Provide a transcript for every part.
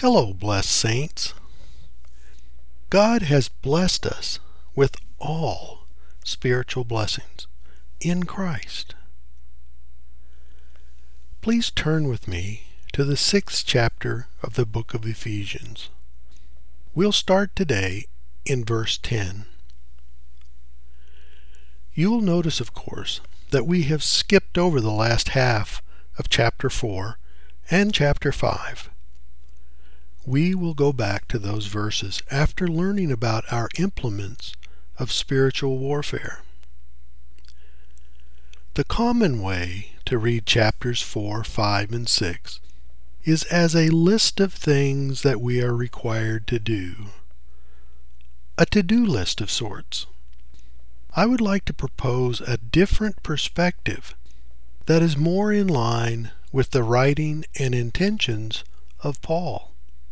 Hello, blessed saints. God has blessed us with all spiritual blessings in Christ. Please turn with me to the 6th chapter of the book of Ephesians. We'll start today in verse 10. You will notice, of course, that we have skipped over the last half of chapter 4 and chapter 5. We will go back to those verses after learning about our implements of spiritual warfare. The common way to read chapters 4, 5, and 6 is as a list of things that we are required to do. A to-do list of sorts. I would like to propose a different perspective that is more in line with the writing and intentions of Paul.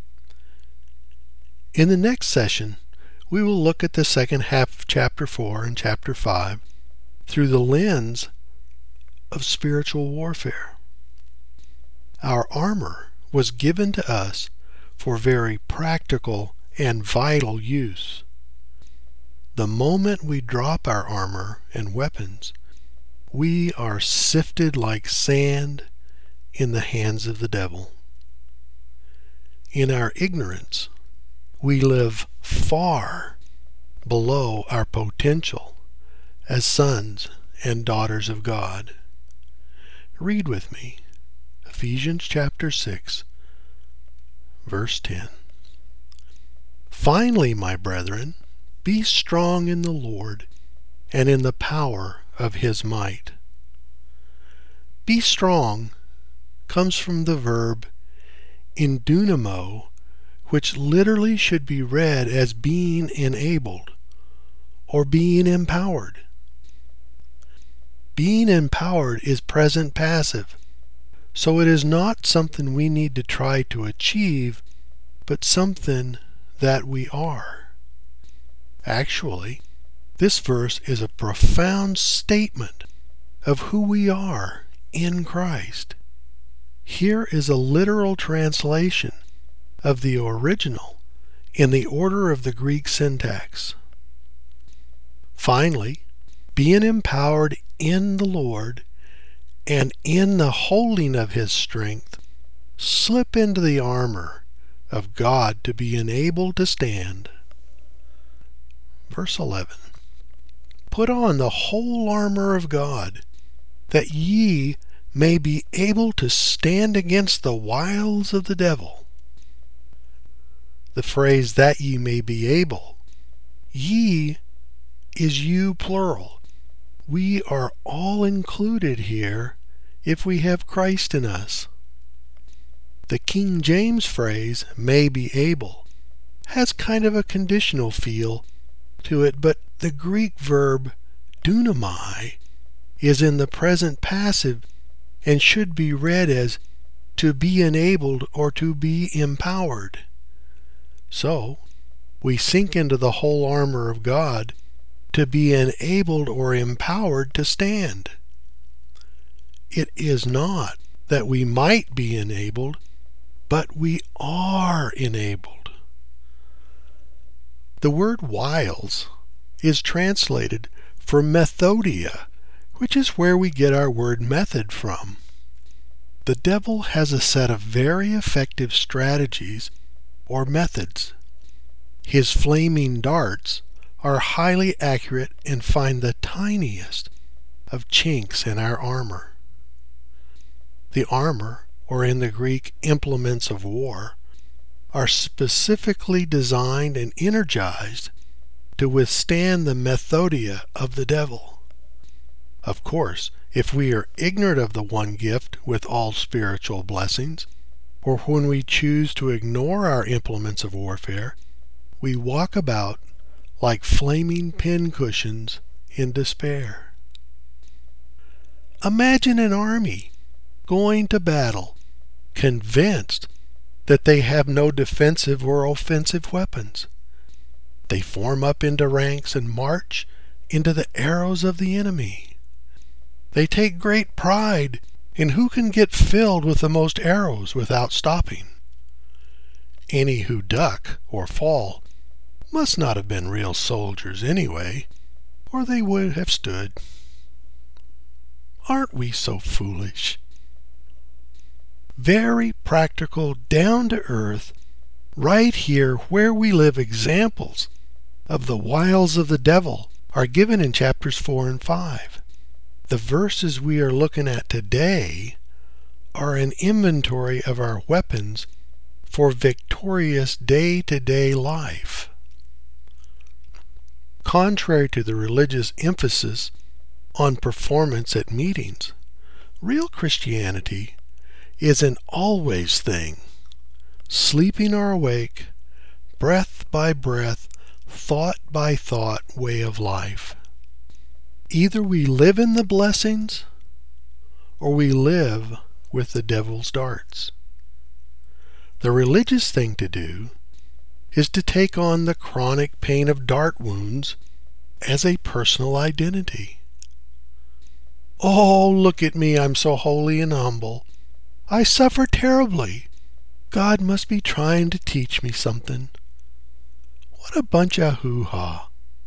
In the next session, we will look at the second half of chapter 4 and chapter 5 through the lens of spiritual warfare. Our armor was given to us for very practical and vital use. The moment we drop our armor and weapons, we are sifted like sand in the hands of the devil. In our ignorance, we live far below our potential as sons and daughters of God. Read with me, Ephesians chapter 6, verse 10. Finally, my brethren, be strong in the Lord and in the power of his might. Be strong comes from the verb endunamo, which literally should be read as being enabled or being empowered. Being empowered is present passive, so it is not something we need to try to achieve, but something that we are. Actually, this verse is a profound statement of who we are in Christ. Here is a literal translation of the original in the order of the Greek syntax. Finally, being empowered in the Lord and in the holding of his strength, slip into the armor of God to be enabled to stand. Verse 11. Put on the whole armor of God, that ye may be able to stand against the wiles of the devil. The phrase, that ye may be able, ye is you plural. We are all included here if we have Christ in us. The King James phrase, may be able, has kind of a conditional feel to it, but the Greek verb dunamai is in the present passive and should be read as to be enabled or to be empowered. So, we sink into the whole armor of God to be enabled or empowered to stand. It is not that we might be enabled, but we are enabled. The word wiles is translated for methodia, which is where we get our word method from. The devil has a set of very effective strategies or methods. His flaming darts are highly accurate and find the tiniest of chinks in our armor. The armor, or in the Greek implements of war, are specifically designed and energized to withstand the methodia of the devil. Of course, if we are ignorant of the one gift with all spiritual blessings, or when we choose to ignore our implements of warfare, we walk about like flaming pincushions in despair. Imagine an army going to battle, convinced that they have no defensive or offensive weapons. They form up into ranks and march into the arrows of the enemy. They take great pride in who can get filled with the most arrows without stopping. Any who duck or fall must not have been real soldiers anyway, or they would have stood. Aren't we so foolish? Very practical, down-to-earth, right here where we live examples of the wiles of the devil are given in chapters 4 and 5. The verses we are looking at today are an inventory of our weapons for victorious day-to-day life. Contrary to the religious emphasis on performance at meetings, real Christianity is an always thing, sleeping or awake, breath by breath, thought by thought way of life. Either we live in the blessings or we live with the devil's darts. The religious thing to do is to take on the chronic pain of dart wounds as a personal identity. Oh, look at me, I'm so holy and humble. I suffer terribly. God must be trying to teach me something. What a bunch of hoo-ha.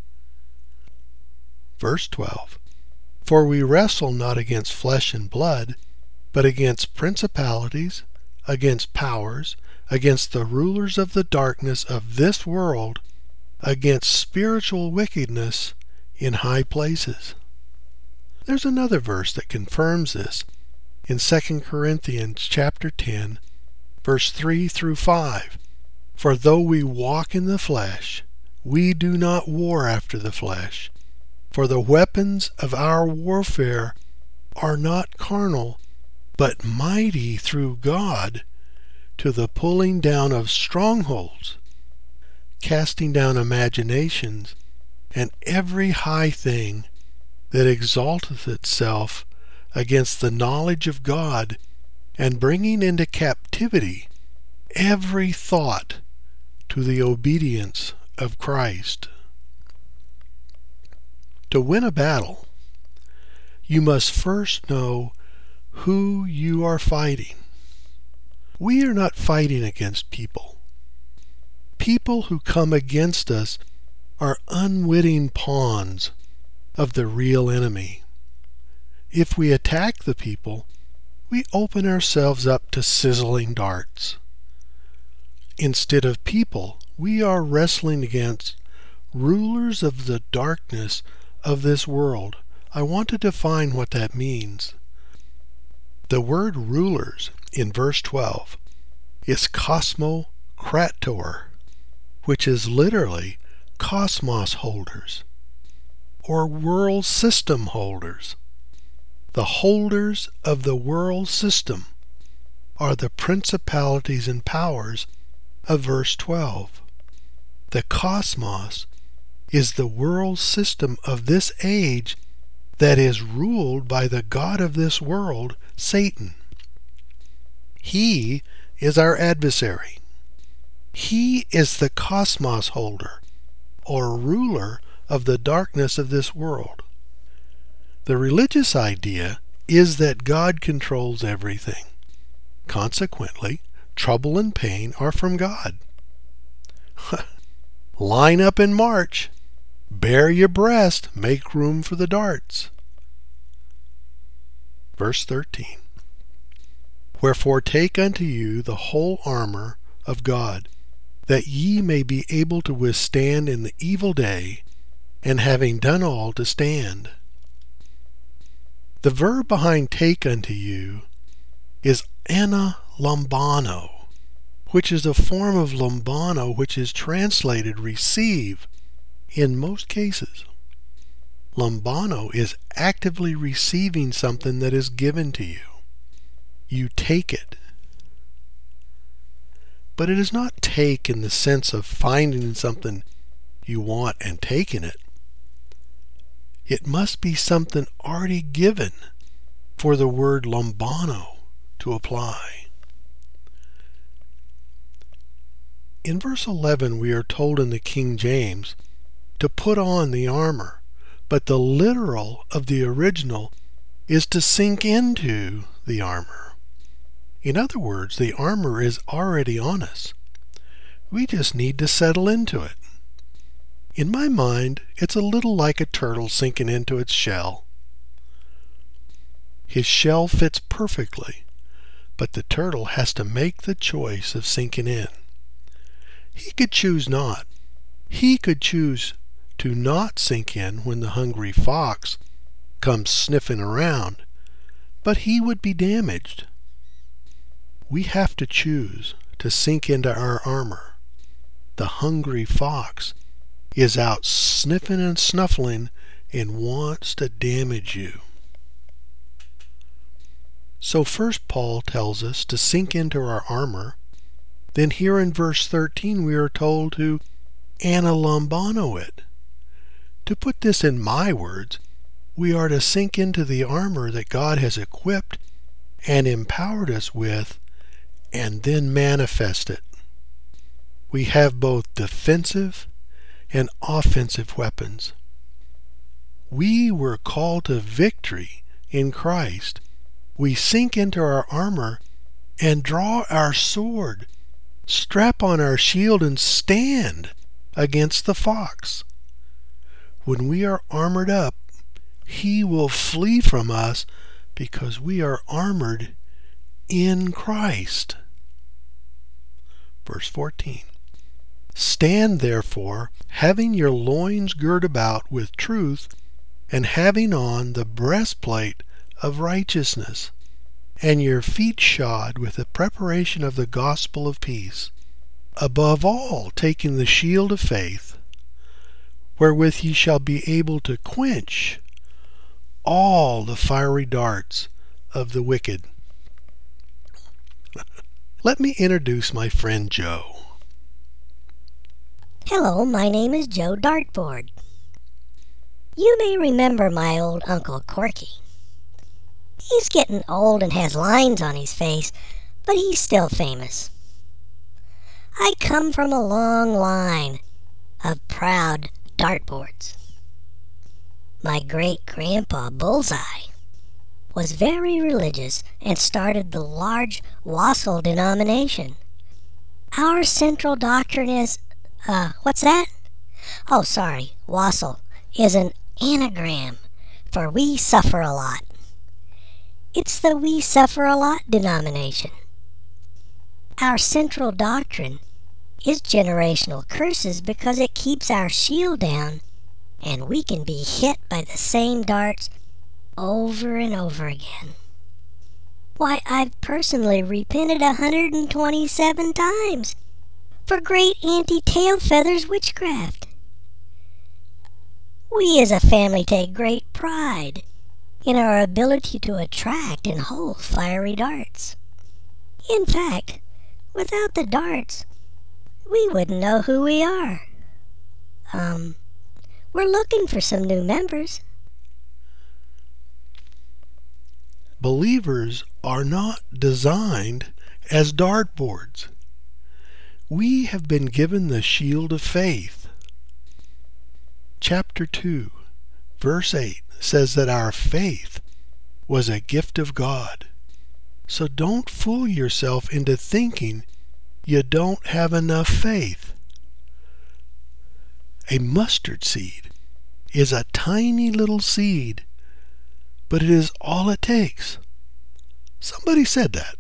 Verse 12. For we wrestle not against flesh and blood, but against principalities, against powers, against the rulers of the darkness of this world, against spiritual wickedness in high places. There's another verse that confirms this in 2 Corinthians chapter 10, verse 3 through 5. For though we walk in the flesh, we do not war after the flesh. For the weapons of our warfare are not carnal, but mighty through God to the pulling down of strongholds, casting down imaginations, and every high thing that exalteth itself against the knowledge of God, and bringing into captivity every thought to the obedience of Christ. To win a battle, you must first know who you are fighting. We are not fighting against people. People who come against us are unwitting pawns of the real enemy. If we attack the people, we open ourselves up to sizzling darts. Instead of people, we are wrestling against rulers of the darkness of this world. I want to define what that means. The word rulers in verse 12 is kosmokrator, which is literally cosmos holders or world system holders. The holders of the world system are the principalities and powers of verse 12. The cosmos is the world system of this age that is ruled by the god of this world, Satan. He is our adversary. He is the cosmos holder, or ruler of the darkness of this world. The religious idea is that God controls everything. Consequently, trouble and pain are from God. Line up and march. Bare your breast, make room for the darts. Verse 13. Wherefore take unto you the whole armor of God, that ye may be able to withstand in the evil day, and having done all to stand. The verb behind take unto you is analambano, which is a form of lambano which is translated receive in most cases. Lambano is actively receiving something that is given to you. You take it. But it is not take in the sense of finding something you want and taking it. It must be something already given for the word lambano to apply. In verse 11 we are told in the King James to put on the armor, but the literal of the original is to sink into the armor. In other words, the armor is already on us. We just need to settle into it. In my mind, it's a little like a turtle sinking into its shell. His shell fits perfectly, but the turtle has to make the choice of sinking in. He could choose not. He could choose to not sink in when the hungry fox comes sniffing around, but he would be damaged. We have to choose to sink into our armor. The hungry fox is out sniffing and snuffling and wants to damage you. So first Paul tells us to sink into our armor. Then here in verse 13 we are told to analambano it. To put this in my words, we are to sink into the armor that God has equipped and empowered us with, and then manifest it. We have both defensive and offensive weapons. We were called to victory in Christ. We sink into our armor and draw our sword, strap on our shield, and stand against the fox. When we are armored up, he will flee from us because we are armored in Christ. Verse 14. Stand therefore, having your loins girt about with truth, and having on the breastplate of righteousness, and your feet shod with the preparation of the gospel of peace. Above all, taking the shield of faith, wherewith ye shall be able to quench all the fiery darts of the wicked. Let me introduce my friend Joe. Hello, my name is Joe Dartboard. You may remember my old Uncle Corky. He's getting old and has lines on his face, but he's still famous. I come from a long line of proud dartboards. My great-grandpa Bullseye was very religious and started the large Wassail denomination. Our central doctrine is, what's that? Oh, sorry, Wassail is an anagram for We Suffer a Lot. It's the We Suffer a Lot denomination. Our central doctrine is generational curses because it keeps our shield down and we can be hit by the same darts over and over again. Why, I've personally repented 127 times for great Auntie Tailfeather's witchcraft. We as a family take great pride in our ability to attract and hold fiery darts. In fact, without the darts, we wouldn't know who we are. We're looking for some new members. Believers are not designed as dartboards. We have been given the shield of faith. Chapter 2, verse 8 says that our faith was a gift of God. So don't fool yourself into thinking you don't have enough faith. A mustard seed is a tiny little seed, but it is all it takes. Somebody said that.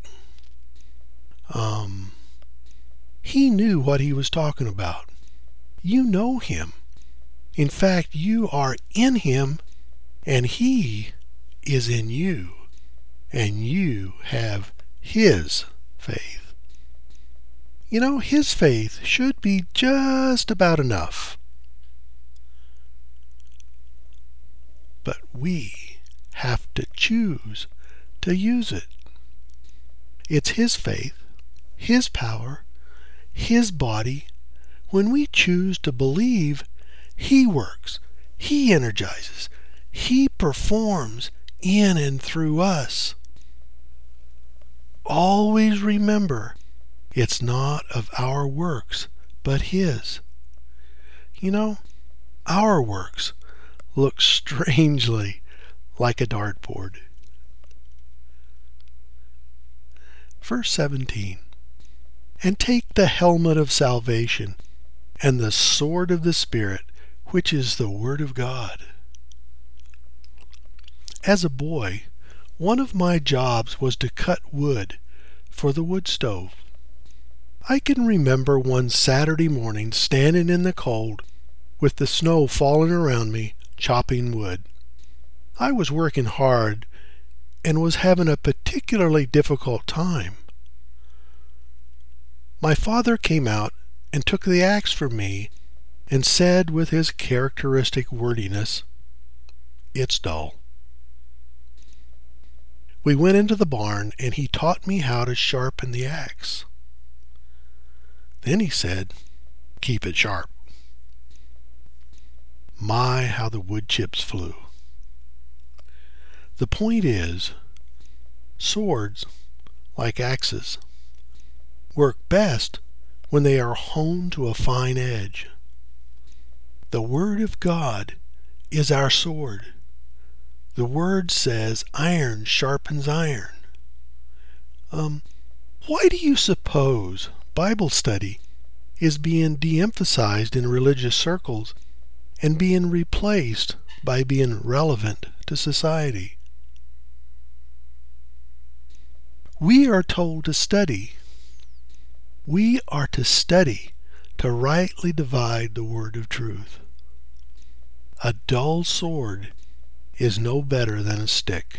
He knew what he was talking about. You know him. In fact, you are in him, and he is in you, and you have his faith. You know, his faith should be just about enough. But we have to choose to use it. It's his faith, his power, his body. When we choose to believe, he works, he energizes, he performs in and through us. Always remember, it's not of our works, but his. You know, our works look strangely like a dartboard. Verse 17. and take the helmet of salvation and the sword of the Spirit, which is the Word of God. As a boy, one of my jobs was to cut wood for the wood stove. I can remember one Saturday morning standing in the cold with the snow falling around me, chopping wood. I was working hard and was having a particularly difficult time. My father came out and took the axe from me and said with his characteristic wordiness, "It's dull." We went into the barn and he taught me how to sharpen the axe. Then he said, "Keep it sharp." My, how the wood chips flew. The point is, swords, like axes, work best when they are honed to a fine edge. The Word of God is our sword. The Word says iron sharpens iron. Why do you suppose Bible study is being de-emphasized in religious circles and being replaced by being relevant to society? We are told to study. We are to study to rightly divide the word of truth. A dull sword is no better than a stick.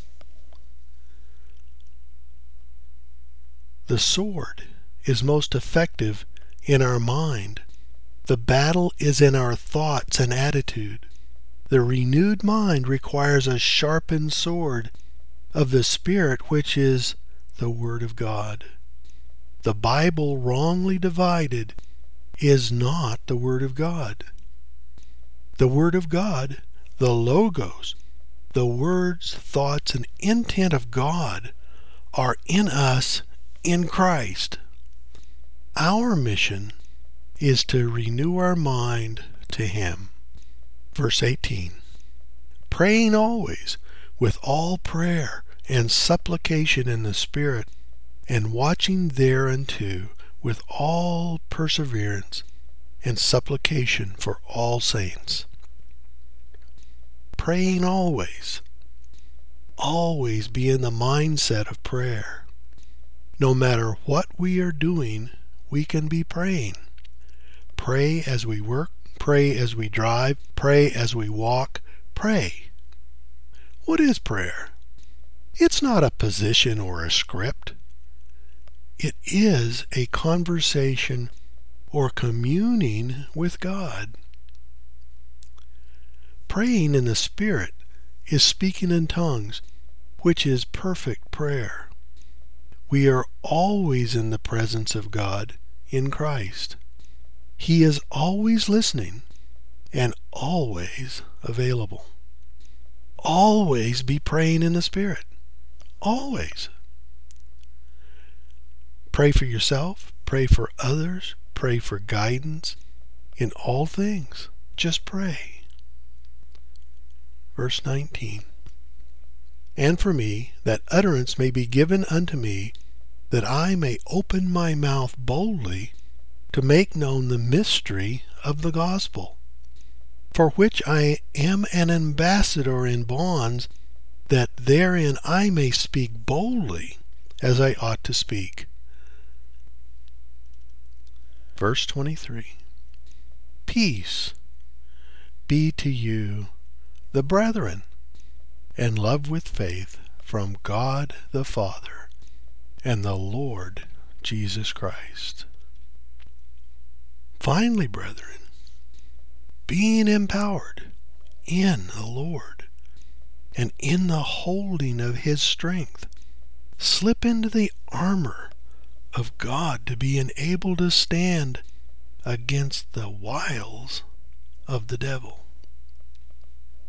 The sword is most effective in our mind. The battle is in our thoughts and attitude. The renewed mind requires a sharpened sword of the Spirit, which is the Word of God. The Bible wrongly divided is not the Word of God. The Word of God, the Logos, the words, thoughts, and intent of God are in us in Christ. Our mission is to renew our mind to Him. Verse 18, praying always with all prayer and supplication in the Spirit, and watching thereunto with all perseverance and supplication for all saints. Praying always. Always be in the mindset of prayer. No matter what we are doing, we can be praying. Pray as we work, pray as we drive, pray as we walk, pray. What is prayer? It's not a position or a script. It is a conversation or communing with God. Praying in the Spirit is speaking in tongues, which is perfect prayer. We are always in the presence of God in Christ. He is always listening and always available. Always be praying in the Spirit. Always. Pray for yourself, pray for others, pray for guidance in all things. Just pray. Verse 19. And for me, that utterance may be given unto me, that I may open my mouth boldly to make known the mystery of the gospel, for which I am an ambassador in bonds, that therein I may speak boldly as I ought to speak. Verse 23. Peace be to you, the brethren, and love with faith from God the Father and the Lord Jesus Christ. Finally, brethren, being empowered in the Lord and in the holding of His strength, slip into the armor of God to be enabled to stand against the wiles of the devil.